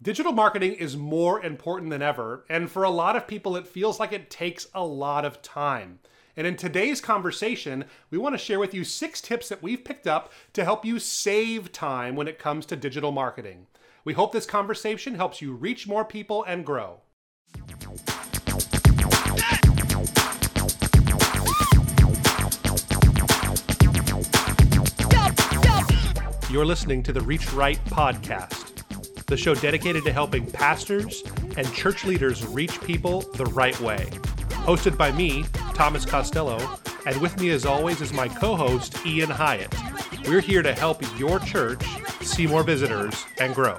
Digital marketing is more important than ever, and for a lot of people, it feels like it takes a lot of time. And in today's conversation, we want to share with you 6 tips that we've picked up to help you save time when it comes to digital marketing. We hope this conversation helps you reach more people and grow. You're listening to the Reach Right podcast, the show dedicated to helping pastors and church leaders reach people the right way. Hosted by me, Thomas Costello, and with me as always is my co-host, Ian Hyatt. We're here to help your church see more visitors and grow.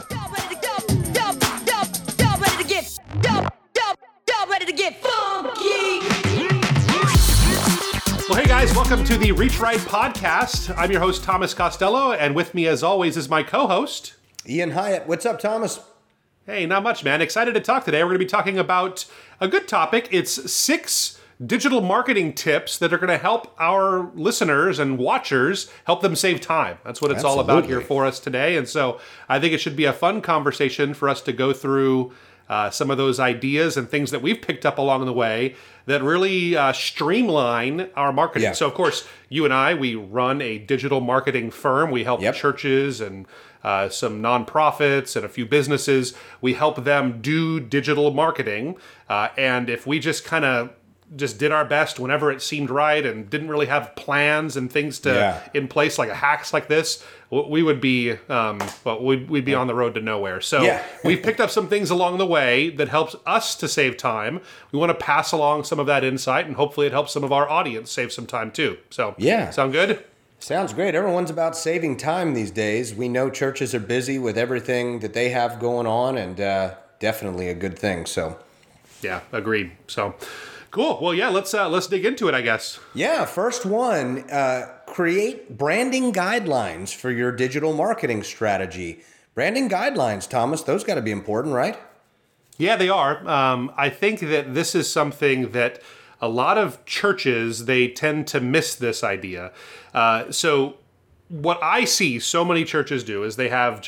Well, hey guys, welcome to the Reach Right podcast. I'm your host, Thomas Costello, and with me as always is my co-host, Ian Hyatt. What's up, Thomas? Hey, not much, man. Excited to talk today. We're going to be talking about a good topic. It's 6 digital marketing tips that are going to help our listeners and watchers help them save time. That's what it's all about here for us today. And so I think it should be a fun conversation for us to go through some of those ideas and things that we've picked up along the way that really streamline our marketing. Yeah. So, of course, you and I, we run a digital marketing firm. We help churches and some nonprofits and a few businesses. We help them do digital marketing. And if we just kind of did our best whenever it seemed right and didn't really have plans and things in place, like hacks like this, we would be we'd be on the road to nowhere. So we've picked up some things along the way that helps us to save time. We want to pass along some of that insight, and hopefully it helps some of our audience save some time too. So sound good? Sounds great. Everyone's about saving time these days. We know churches are busy with everything that they have going on, and definitely a good thing. So, yeah, agreed. So, cool. Well, yeah, let's dig into it, I guess. Yeah, first one: create branding guidelines for your digital marketing strategy. Branding guidelines, Thomas. Those got to be important, right? Yeah, they are. I think that this is something that a lot of churches, they tend to miss this idea. So what I see so many churches do is they have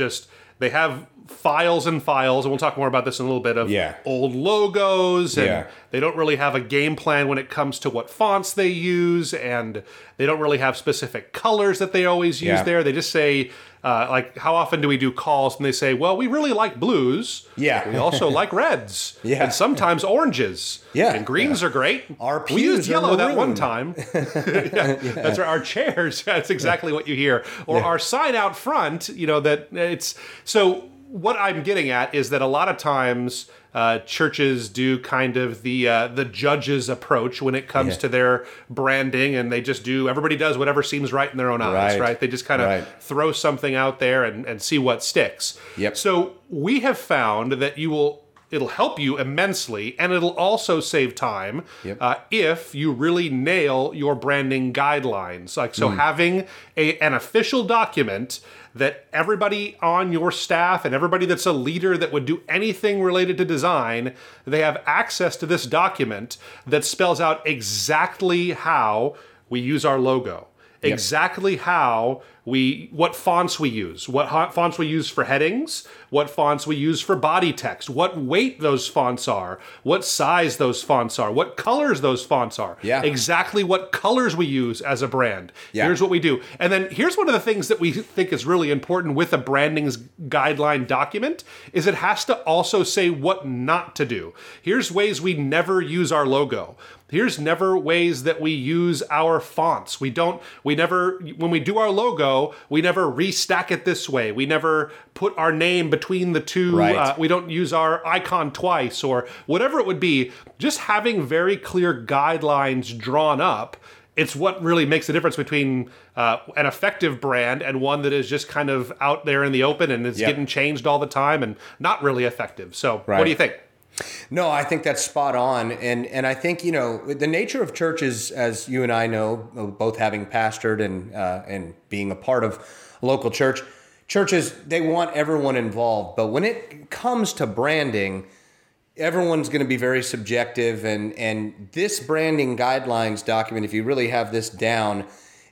files and files, and we'll talk more about this in a little bit, of old logos, and they don't really have a game plan when it comes to what fonts they use, and they don't really have specific colors that they always use there. They just say, like, how often do we do calls and they say, well, we really like blues. Yeah. We also like reds. Yeah. And sometimes oranges. Yeah. And greens are great. Our pews we used yellow that one maroon. time. That's right. Our chairs. That's exactly what you hear. Or our sign out front, that it's... So what I'm getting at is that a lot of times churches do kind of the judge's approach when it comes to their branding, and everybody does whatever seems right in their own eyes, right? They just kind of throw something out there and see what sticks. Yep. So we have found that it'll help you immensely, and it'll also save time if you really nail your branding guidelines. Having an official document that everybody on your staff and everybody that's a leader that would do anything related to design, they have access to this document that spells out exactly how we use our logo. Exactly what fonts we use, what fonts we use for headings, what fonts we use for body text, what weight those fonts are, what size those fonts are, what colors those fonts are, exactly what colors we use as a brand. Here's what we do. And then here's one of the things that we think is really important with a branding guideline document is it has to also say what not to do. Here's ways we never use our logo. Here's never ways that we use our fonts. When we do our logo, we never restack it this way. We never put our name between the two. We don't use our icon twice or whatever it would be. Just having very clear guidelines drawn up, it's what really makes the difference between an effective brand and one that is just kind of out there in the open and is getting changed all the time and not really effective. So what do you think? No, I think that's spot on. And I think, the nature of churches, as you and I know, both having pastored and being a part of a local church, churches, they want everyone involved. But when it comes to branding, everyone's going to be very subjective. And this branding guidelines document, if you really have this down,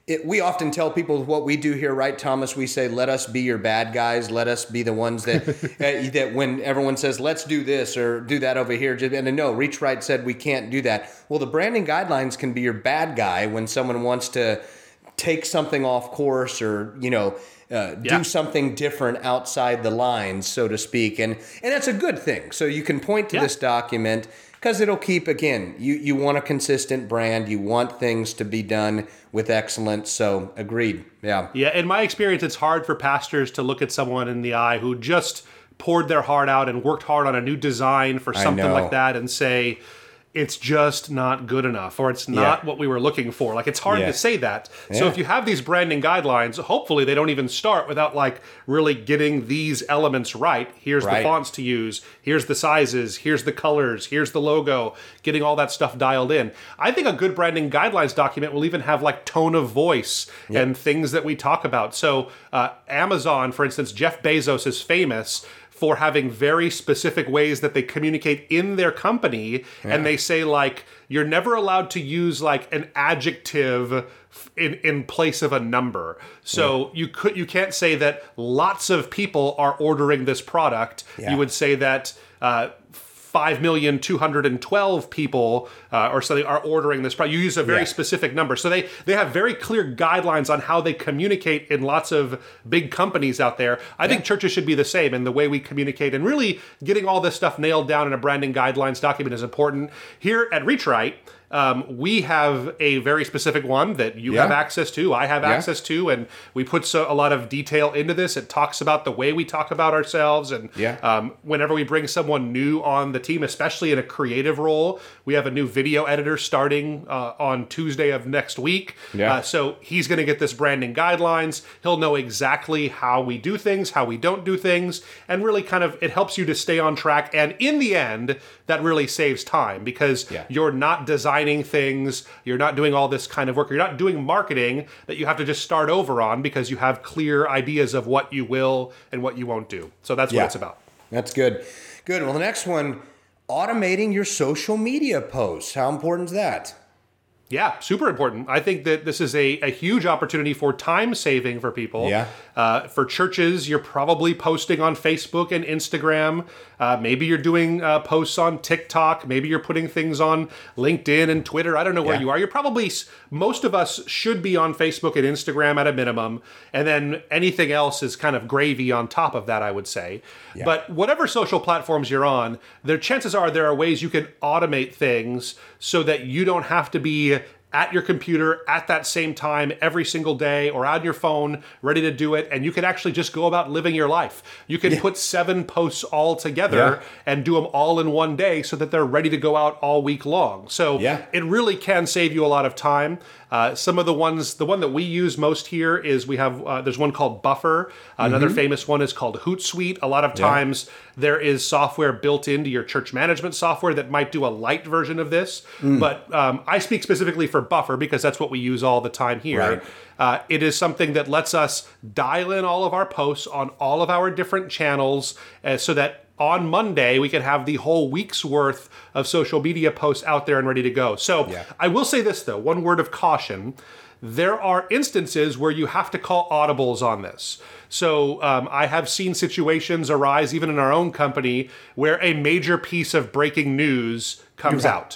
we often tell people what we do here, right, Thomas? We say, let us be your bad guys. Let us be the ones that that when everyone says, let's do this or do that over here. And no, Reach Right said we can't do that. Well, the branding guidelines can be your bad guy when someone wants to take something off course or, do something different outside the lines, so to speak. And that's a good thing. So you can point to this document because it'll keep, again, you want a consistent brand. You want things to be done with excellence. So agreed. Yeah. Yeah. In my experience, it's hard for pastors to look at someone in the eye who just poured their heart out and worked hard on a new design for something like that and say, it's just not good enough, or it's not what we were looking for. Like, it's hard to say that. So if you have these branding guidelines, hopefully they don't even start without like really getting these elements right. Here's the fonts to use. Here's the sizes. Here's the colors. Here's the logo. Getting all that stuff dialed in. I think a good branding guidelines document will even have like tone of voice and things that we talk about. So Amazon, for instance, Jeff Bezos is famous for having very specific ways that they communicate in their company. And they say, like, you're never allowed to use like an adjective in place of a number. So you can't say that lots of people are ordering this product. You would say that 5,212 people or something are ordering this product. You use a very specific number. So they have very clear guidelines on how they communicate in lots of big companies out there. I think churches should be the same in the way we communicate, and really getting all this stuff nailed down in a branding guidelines document is important. Here at Reach Right, we have a very specific one that you have access to, I have access to, and we put a lot of detail into this. It talks about the way we talk about ourselves, and whenever we bring someone new on the team, especially in a creative role, we have a new video editor starting on Tuesday of next week. So he's going to get this branding guidelines. He'll know exactly how we do things, how we don't do things, and really kind of, it helps you to stay on track. And in the end, that really saves time because you're not designing things, you're not doing all this kind of work, you're not doing marketing that you have to just start over on because you have clear ideas of what you will and what you won't do. So that's what it's about. That's good. Good. Well, the next one, automating your social media posts. How important is that? Yeah, super important. I think that this is a huge opportunity for time saving for people. For churches, you're probably posting on Facebook and Instagram. Maybe you're doing posts on TikTok. Maybe you're putting things on LinkedIn and Twitter. I don't know where you are. You're probably, most of us should be on Facebook and Instagram at a minimum. And then anything else is kind of gravy on top of that, I would say. But whatever social platforms you're on, chances are there are ways you can automate things so that you don't have to be at your computer at that same time every single day or on your phone ready to do it, and you can actually just go about living your life. You can put 7 posts all together and do them all in one day so that they're ready to go out all week long. So it really can save you a lot of time. Some of the one that we use most here is we have, there's one called Buffer. Another famous one is called Hootsuite. A lot of times there is software built into your church management software that might do a light version of this. But I speak specifically for Buffer because that's what we use all the time here. It is something that lets us dial in all of our posts on all of our different channels so that on Monday, we can have the whole week's worth of social media posts out there and ready to go. So I will say this, though, one word of caution. There are instances where you have to call audibles on this. So I have seen situations arise, even in our own company, where a major piece of breaking news comes out.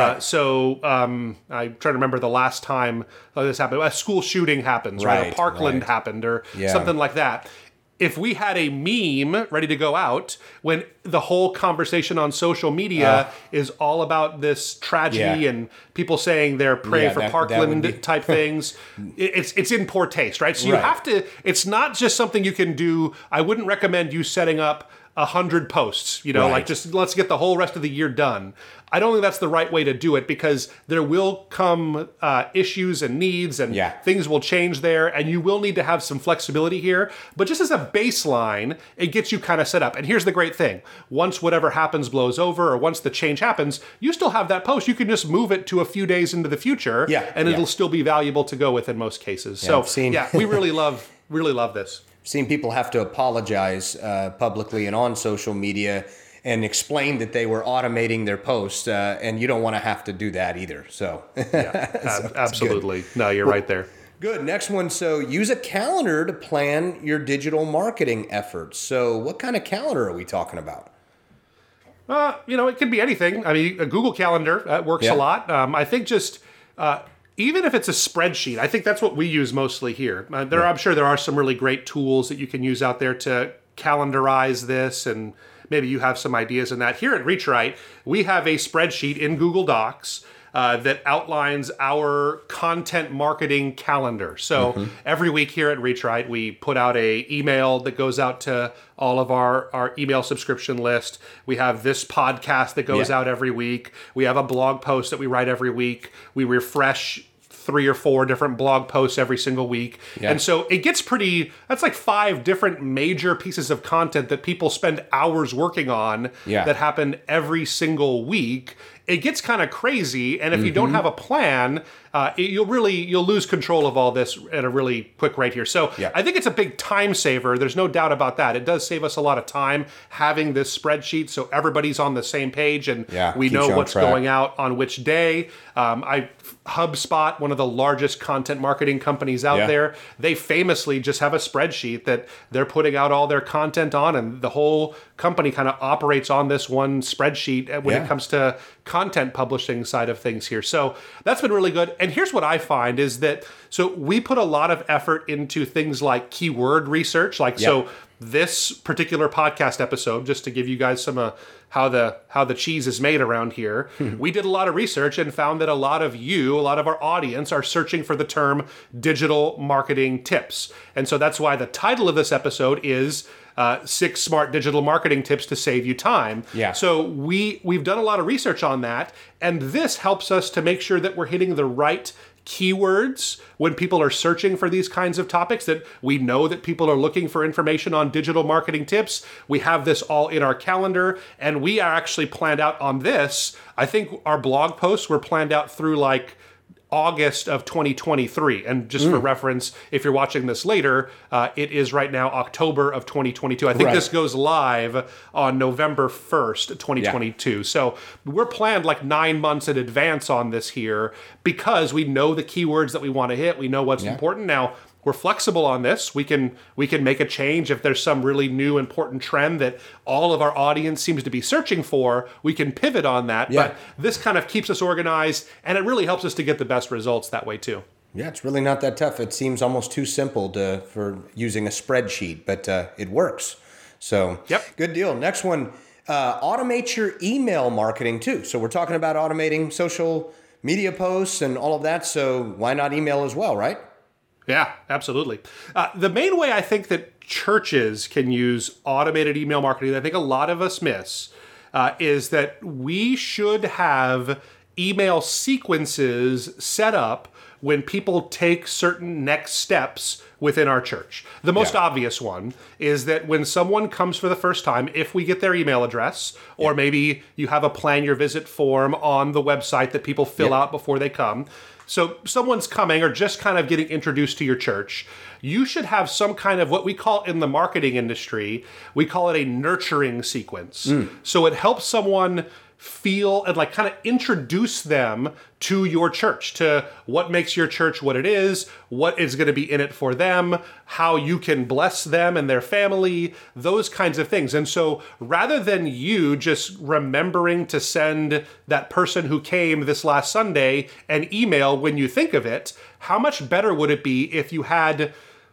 So I'm trying to remember the last time this happened. A school shooting happens, right? A Parkland happened or something like that. If we had a meme ready to go out when the whole conversation on social media is all about this tragedy and people saying they're praying for Parkland type things, it's in poor taste, right? So you have to, it's not just something you can do. I wouldn't recommend you setting up 100 posts, like just let's get the whole rest of the year done. I don't think that's the right way to do it because there will come issues and needs and things will change there and you will need to have some flexibility here. But just as a baseline, it gets you kind of set up. And here's the great thing. Once whatever happens blows over or once the change happens, you still have that post. You can just move it to a few days into the future and it'll still be valuable to go with in most cases. So we really love this. Seen people have to apologize publicly and on social media and explain that they were automating their posts, and you don't want to have to do that either. So, absolutely. No, you're right there. Good. Next one. So use a calendar to plan your digital marketing efforts. So what kind of calendar are we talking about? It could be anything. I mean, a Google Calendar works a lot. I think just even if it's a spreadsheet, I think that's what we use mostly here. I'm sure there are some really great tools that you can use out there to calendarize this, and maybe you have some ideas in that. Here at ReachRight, we have a spreadsheet in Google Docs that outlines our content marketing calendar. So every week here at ReachRight, we put out a email that goes out to all of our email subscription list. We have this podcast that goes out every week. We have a blog post that we write every week. We refresh 3 or 4 different blog posts every single week. Yeah. And so it gets that's like 5 different major pieces of content that people spend hours working on that happen every single week. It gets kind of crazy, and if you don't have a plan, you'll lose control of all this at a really quick rate here. So I think it's a big time saver. There's no doubt about that. It does save us a lot of time having this spreadsheet, so everybody's on the same page, and we know what's going out on which day. HubSpot, one of the largest content marketing companies out there, they famously just have a spreadsheet that they're putting out all their content on, and the whole company kind of operates on this one spreadsheet when it comes to content publishing side of things here. So that's been really good. And here's what I find is that, so we put a lot of effort into things like keyword research, so this particular podcast episode, just to give you guys some how the cheese is made around here, we did a lot of research and found that a lot of our audience are searching for the term digital marketing tips. And so that's why the title of this episode is 6 Smart Digital Marketing Tips to Save You Time. Yeah. So we've done a lot of research on that, and this helps us to make sure that we're hitting the right keywords when people are searching for these kinds of topics, that we know that people are looking for information on digital marketing tips. We have this all in our calendar, and we are actually planned out on this. I think our blog posts were planned out through like August of 2023. And just for reference, if you're watching this later, it is right now October of 2022. I think this goes live on November 1st, 2022. So we're planned like 9 months in advance on this here because we know the keywords that we want to hit. We know what's important. Now, we're flexible on this. We can make a change if there's some really new important trend that all of our audience seems to be searching for. We can pivot on that. But this kind of keeps us organized, and it really helps us to get the best results that way too. Yeah, it's really not that tough. It seems almost too simple for using a spreadsheet, but it works. So good deal. Next one, automate your email marketing too. So we're talking about automating social media posts and all of that. So why not email as well, right? Yeah, absolutely. The main way I think that churches can use automated email marketing that I think a lot of us miss is that we should have email sequences set up when people take certain next steps within our church. The most obvious one is that when someone comes for the first time, if we get their email address, or maybe you have a plan your visit form on the website that people fill out before they come. So someone's coming or just kind of getting introduced to your church, you should have some kind of what we call in the marketing industry, we call it a nurturing sequence. So it helps someone feel and like kind of introduce them to your church, to what makes your church what it is, what is going to be in it for them, how you can bless them and their family, those kinds of things. And so rather than you just remembering to send that person who came this last Sunday an email when you think of it, how much better would it be if you had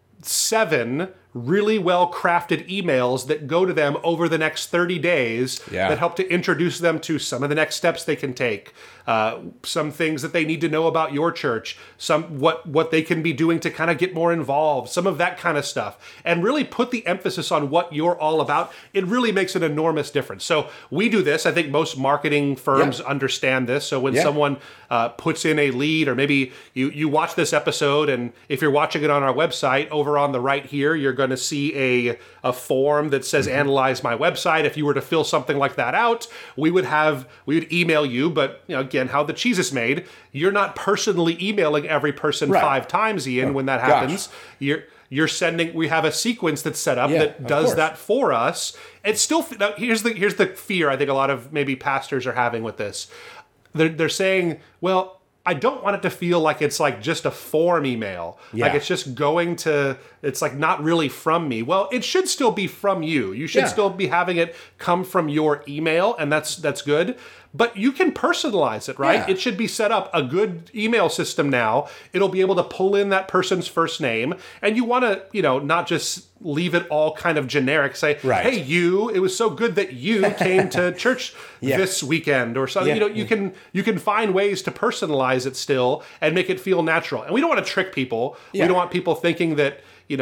7 really well-crafted emails that go to them over the next 30 days that help to introduce them to some of the next steps they can take, some things that they need to know about your church, some what they can be doing to kind of get more involved, some of that kind of stuff, and really put the emphasis on what you're all about. It really makes an enormous difference. So we do this. I think most marketing firms understand this. So when someone puts in a lead, or maybe you watch this episode, and if you're watching it on our website, over on the right here, you're going to see a form that says analyze my website. If you were to fill something like that out, we would email you, but again, how the cheese is made, you're not personally emailing every person 5 times, Ian, when that happens. You're sending, we have a sequence that's set up that does that for us. It's still, now here's the fear I think a lot of maybe pastors are having with this. They're saying, well, I don't want it to feel like it's like just a form email. Yeah. Like it's just going to, it's like not really from me. Well, it should still be from you. You should still be having it come from your email, and that's good. But you can personalize it, right? Yeah. It should be set up a good email system now. It'll be able to pull in that person's first name, and you want to, not just leave it all kind of generic. Say, hey, it was so good that you came to church this weekend or something. Yeah. You can find ways to personalize it still and make it feel natural. And we don't want to trick people. We don't want people thinking that, you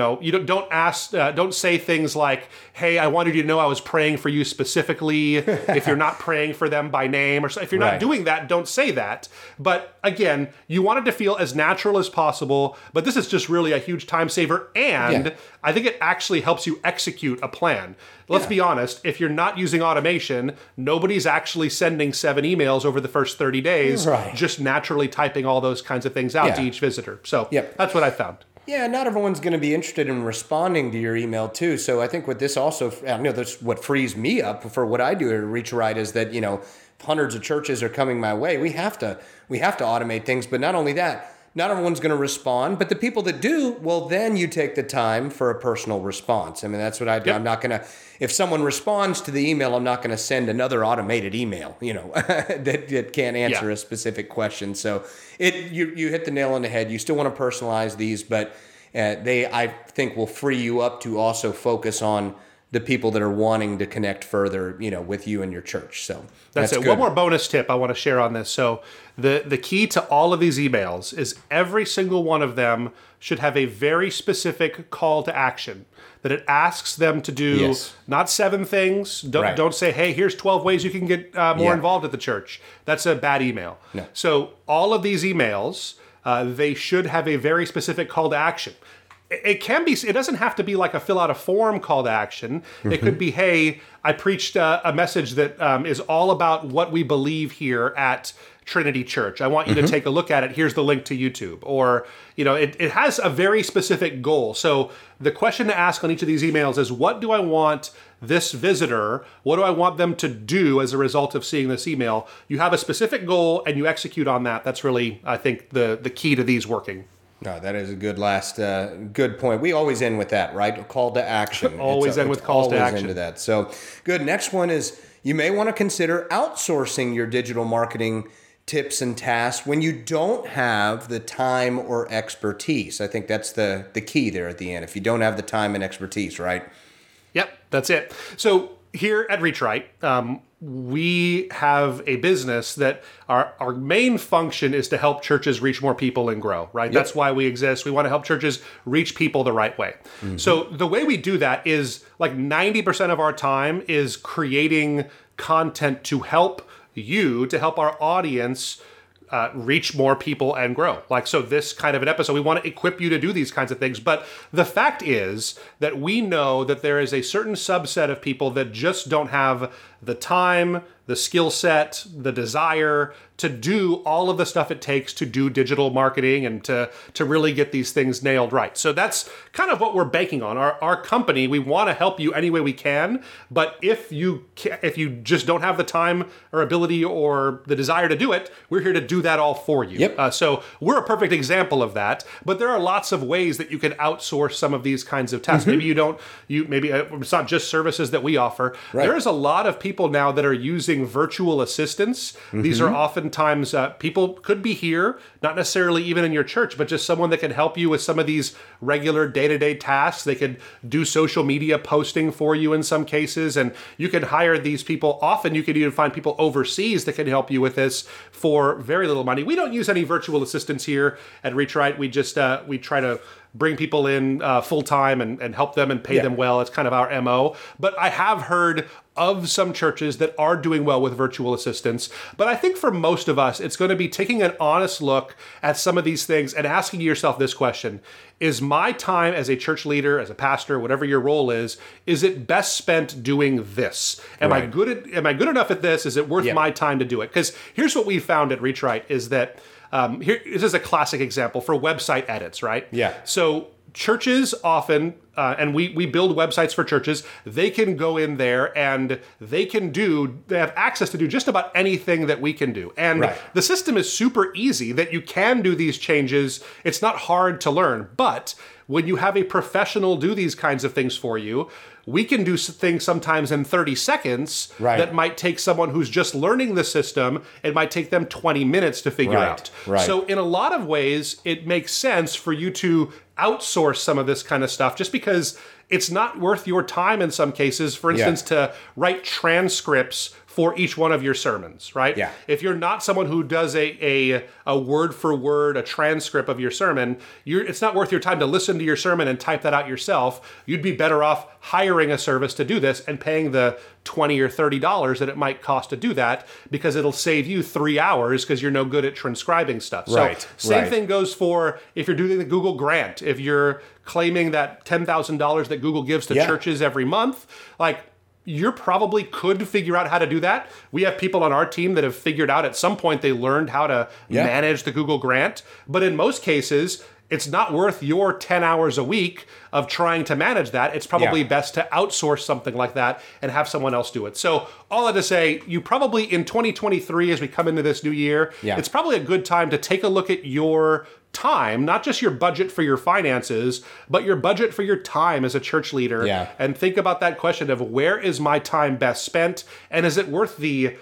don't say things like, hey, I wanted you to know I was praying for you specifically. If you're not praying for them by name, or so, if you're not doing that, don't say that. But again, you want it to feel as natural as possible. But this is just really a huge time saver. And I think it actually helps you execute a plan. Let's be honest, if you're not using automation, nobody's actually sending 7 emails over the first 30 days, just naturally typing all those kinds of things out to each visitor. So that's what I found. Yeah, not everyone's going to be interested in responding to your email too. So I think what this also, that's what frees me up for what I do at Reach Right is that, hundreds of churches are coming my way. We have to automate things. But not only that, not everyone's going to respond. But the people that do, well, then you take the time for a personal response. I mean, that's what I do. I'm not going to, if someone responds to the email, I'm not going to send another automated email, that can't answer a specific question. So you hit the nail on the head. You still want to personalize these, but I think will free you up to also focus on the people that are wanting to connect further, with you and your church. So that's it. Good. One more bonus tip I want to share on this. So the key to all of these emails is every single one of them should have a very specific call to action that it asks them to do. Not 7 things. Don't say, hey, here's 12 ways you can get more involved at the church. That's a bad email. No. So all of these emails, they should have a very specific call to action. It doesn't have to be like a fill out a form call to action. It could be, hey, I preached a message that is all about what we believe here at Trinity Church. I want you to take a look at it. Here's the link to YouTube. Or, it has a very specific goal. So the question to ask on each of these emails is, what do I want this visitor, what do I want them to do as a result of seeing this email? You have a specific goal and you execute on that. That's really, I think, the key to these working. No, that is a good point. We always end with that, right? A call to action. Always end with calls to action. Into that. So good. Next one is you may want to consider outsourcing your digital marketing tips and tasks when you don't have the time or expertise. I think that's the key there at the end. If you don't have the time and expertise, right? Yep, that's it. So here at Reach Right, we have a business that our main function is to help churches reach more people and grow, right? Yep. That's why we exist. We want to help churches reach people the right way. Mm-hmm. So the way we do that is like 90% of our time is creating content to help our audience reach more people and grow. So this kind of an episode, we want to equip you to do these kinds of things. But the fact is that we know that there is a certain subset of people that just don't have the time, the skill set, the desire to do all of the stuff it takes to do digital marketing and to really get these things nailed right. So that's kind of what we're banking on. Our company, we want to help you any way we can, but if you just don't have the time or ability or the desire to do it, we're here to do that all for you. Yep. So we're a perfect example of that, but there are lots of ways that you can outsource some of these kinds of tasks. Mm-hmm. Maybe it's not just services that we offer. Right. There is a lot of people now that are using virtual assistants. Mm-hmm. These are oftentimes people could be here, not necessarily even in your church, but just someone that can help you with some of these regular day-to-day tasks. They could do social media posting for you in some cases, and you can hire these people. Often you can even find people overseas that can help you with this for very little money. We don't use any virtual assistants here at Reach Right. We just we try to bring people in full-time and help them and pay them well. It's kind of our MO. But I have heard of some churches that are doing well with virtual assistants. But I think for most of us, it's going to be taking an honest look at some of these things and asking yourself this question: is my time as a church leader, as a pastor, whatever your role is it best spent doing this? Am I good enough at this? Is it worth my time to do it? Because here's what we found at Reach Right is that this is a classic example for website edits, right? Yeah. So churches often, and we build websites for churches, they can go in there and they have access to do just about anything that we can do. And the system is super easy that you can do these changes. It's not hard to learn. But when you have a professional do these kinds of things for you, we can do things sometimes in 30 seconds that might take someone who's just learning the system, it might take them 20 minutes to figure out. So in a lot of ways, it makes sense for you to outsource some of this kind of stuff just because it's not worth your time in some cases, for instance, to write transcripts for each one of your sermons, right? If you're not someone who does a word for word, a transcript of your sermon, it's not worth your time to listen to your sermon and type that out yourself. You'd be better off hiring a service to do this and paying the $20 or $30 that it might cost to do that, because it'll save you 3 hours because you're no good at transcribing stuff. So same thing goes for if you're doing the Google grant, if you're claiming that $10,000 that Google gives to churches every month, like, you probably could figure out how to do that. We have people on our team that have figured out at some point they learned how to manage the Google grant. But in most cases, it's not worth your 10 hours a week of trying to manage that. It's probably best to outsource something like that and have someone else do it. So all that to say, you probably in 2023, as we come into this new year, it's probably a good time to take a look at your time, not just your budget for your finances, but your budget for your time as a church leader, and think about that question of where is my time best spent, and is it worth the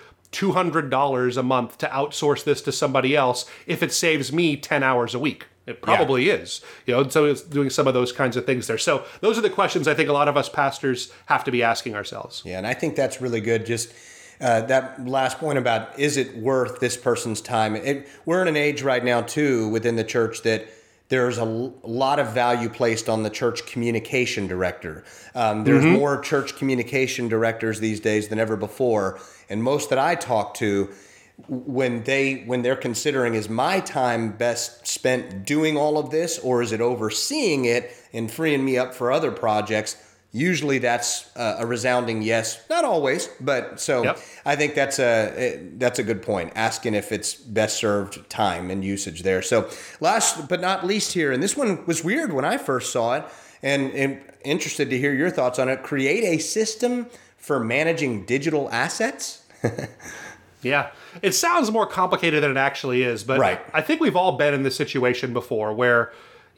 $200 a month to outsource this to somebody else if it saves me 10 hours a week? It probably is. So it's doing some of those kinds of things there. So those are the questions I think a lot of us pastors have to be asking ourselves. Yeah, and I think that's really good. Just that last point about, is it worth this person's time? We're in an age right now, too, within the church that there's a lot of value placed on the church communication director. There's more church communication directors these days than ever before. And most that I talk to, when they're considering, is my time best spent doing all of this, or is it overseeing it and freeing me up for other projects? Usually that's a resounding yes. Not always, but so I think that's a good point, asking if it's best served time and usage there. So last but not least here, and this one was weird when I first saw it, and interested to hear your thoughts on it, create a system for managing digital assets. Yeah, it sounds more complicated than it actually is, but I think we've all been in this situation before where,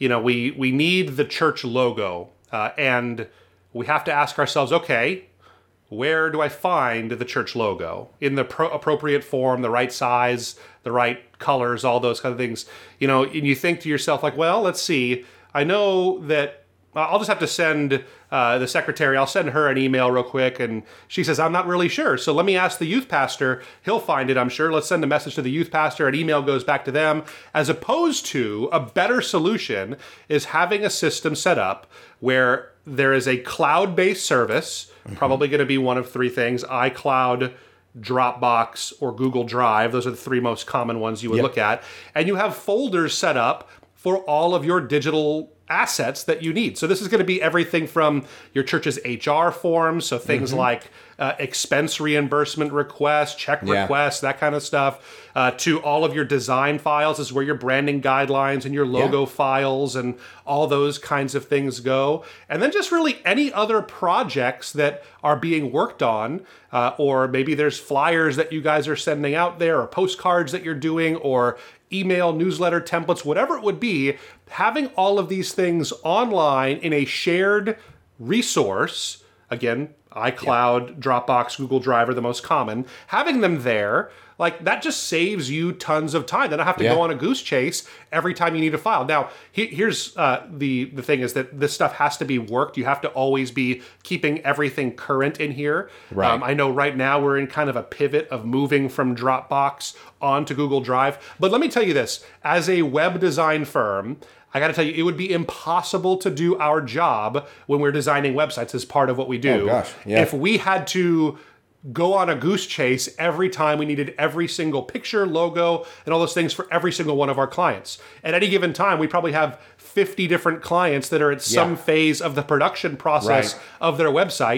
we need the church logo, and we have to ask ourselves, okay, where do I find the church logo? In the appropriate form, the right size, the right colors, all those kind of things. And you think to yourself, like, well, let's see. I know that I'll just have to send the secretary, I'll send her an email real quick. And she says, I'm not really sure. So let me ask the youth pastor. He'll find it, I'm sure. Let's send a message to the youth pastor. An email goes back to them. As opposed to a better solution is having a system set up where there is a cloud-based service, probably going to be one of three things: iCloud, Dropbox, or Google Drive. Those are the three most common ones you would look at. And you have folders set up for all of your digital assets that you need. So this is going to be everything from your church's HR forms, so things like expense reimbursement requests, check requests, that kind of stuff, to all of your design files. This is where your branding guidelines and your logo files and all those kinds of things go. And then just really any other projects that are being worked on, or maybe there's flyers that you guys are sending out there, or postcards that you're doing, or email, newsletter templates, whatever it would be, having all of these things online in a shared resource, again, iCloud, Dropbox, Google Drive are the most common, having them there, like, that just saves you tons of time. Then I have to go on a goose chase every time you need a file. Now, here's the thing is that this stuff has to be worked. You have to always be keeping everything current in here. I know right now we're in kind of a pivot of moving from Dropbox onto Google Drive. But let me tell you this, as a web design firm, I got to tell you, it would be impossible to do our job when we're designing websites as part of what we do. If we had to go on a goose chase every time we needed every single picture, logo, and all those things for every single one of our clients. At any given time, we probably have 50 different clients that are at some phase of the production process of their website.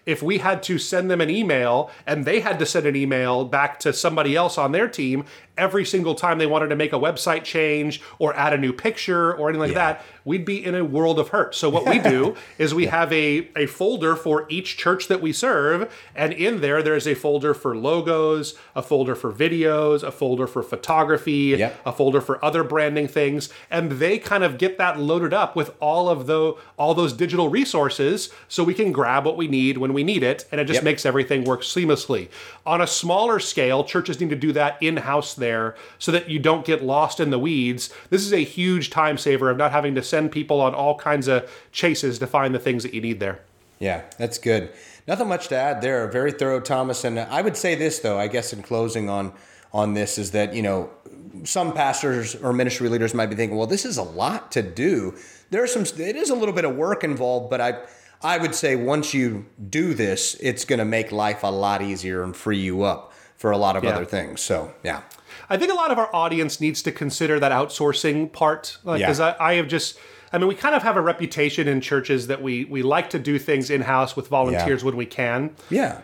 if we had to send them an email and they had to send an email back to somebody else on their team every single time they wanted to make a website change or add a new picture or anything like that, we'd be in a world of hurt. So what we do is we have a folder for each church that we serve, and in there's a folder for logos, a folder for videos, a folder for photography, a folder for other branding things, and they kind of get that loaded up with all those digital resources so we can grab what we need when we need it, and it just makes everything work seamlessly. On a smaller scale, churches need to do that in-house there so that you don't get lost in the weeds. This is a huge time saver of not having to send people on all kinds of chases to find the things that you need there. Yeah, that's good. Nothing much to add there. Very thorough, Thomas. And I would say this, though, I guess in closing on this is that, some pastors or ministry leaders might be thinking, well, this is a lot to do. It is a little bit of work involved, but I would say once you do this, it's going to make life a lot easier and free you up for a lot of other things. So, yeah. I think a lot of our audience needs to consider that outsourcing part. Because we kind of have a reputation in churches that we like to do things in-house with volunteers when we can. Yeah.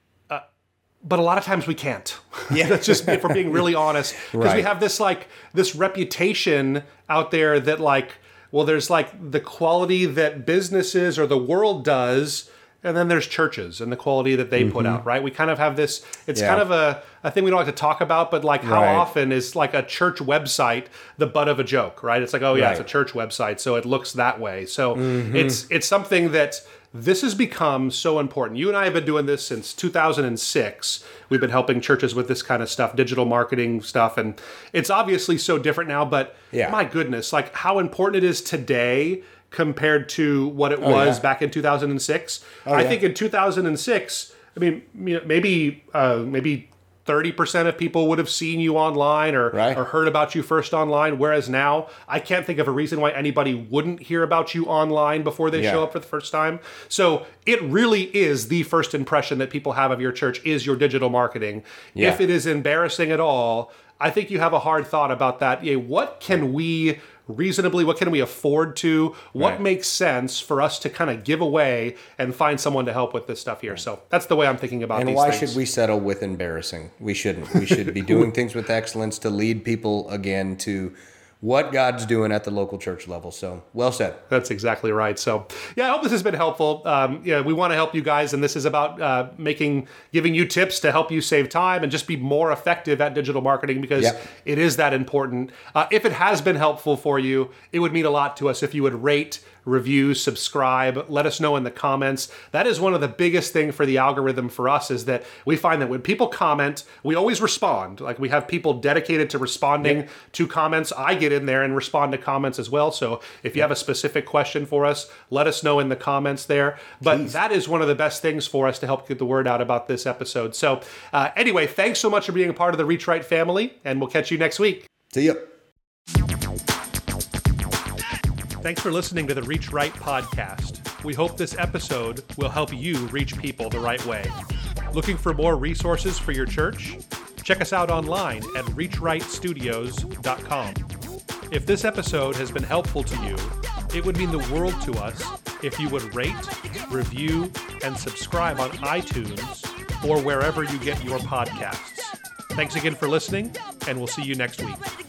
But a lot of times we can't. That's just if we're being really honest. Because we have this reputation out there that there's the quality that businesses or the world does, and then there's churches and the quality that they put out, right? We kind of have this, it's kind of a thing we don't like to talk about, but how often is a church website the butt of a joke, right? It's it's a church website, so it looks that way. So it's something that this has become so important. You and I have been doing this since 2006. We've been helping churches with this kind of stuff, digital marketing stuff, and it's obviously so different now, but my goodness, how important it is today compared to what it was back in 2006. I think in 2006, maybe 30% of people would have seen you online or heard about you first online, whereas now I can't think of a reason why anybody wouldn't hear about you online before they show up for the first time. So it really is the first impression that people have of your church is your digital marketing. If it is embarrassing at all, I think you have a hard thought about that. What can we afford to? What makes sense for us to kind of give away and find someone to help with this stuff here? So that's the way I'm thinking about these things. And why should we settle with embarrassing? We shouldn't. We should be doing things with excellence to lead people, again, to what God's doing at the local church level. So, well said. That's exactly right. So, I hope this has been helpful. We want to help you guys, and this is about giving you tips to help you save time and just be more effective at digital marketing because it is that important. If it has been helpful for you, it would mean a lot to us if you would rate, review, subscribe, let us know in the comments. That is one of the biggest thing for the algorithm for us is that we find that when people comment, we always respond. We have people dedicated to responding to comments. I get in there and respond to comments as well. So if you have a specific question for us, let us know in the comments there. But that is one of the best things for us to help get the word out about this episode. So anyway, thanks so much for being a part of the Reach Right family, and we'll catch you next week. See ya. Thanks for listening to the Reach Right podcast. We hope this episode will help you reach people the right way. Looking for more resources for your church? Check us out online at reachrightstudios.com. If this episode has been helpful to you, it would mean the world to us if you would rate, review, and subscribe on iTunes or wherever you get your podcasts. Thanks again for listening, and we'll see you next week.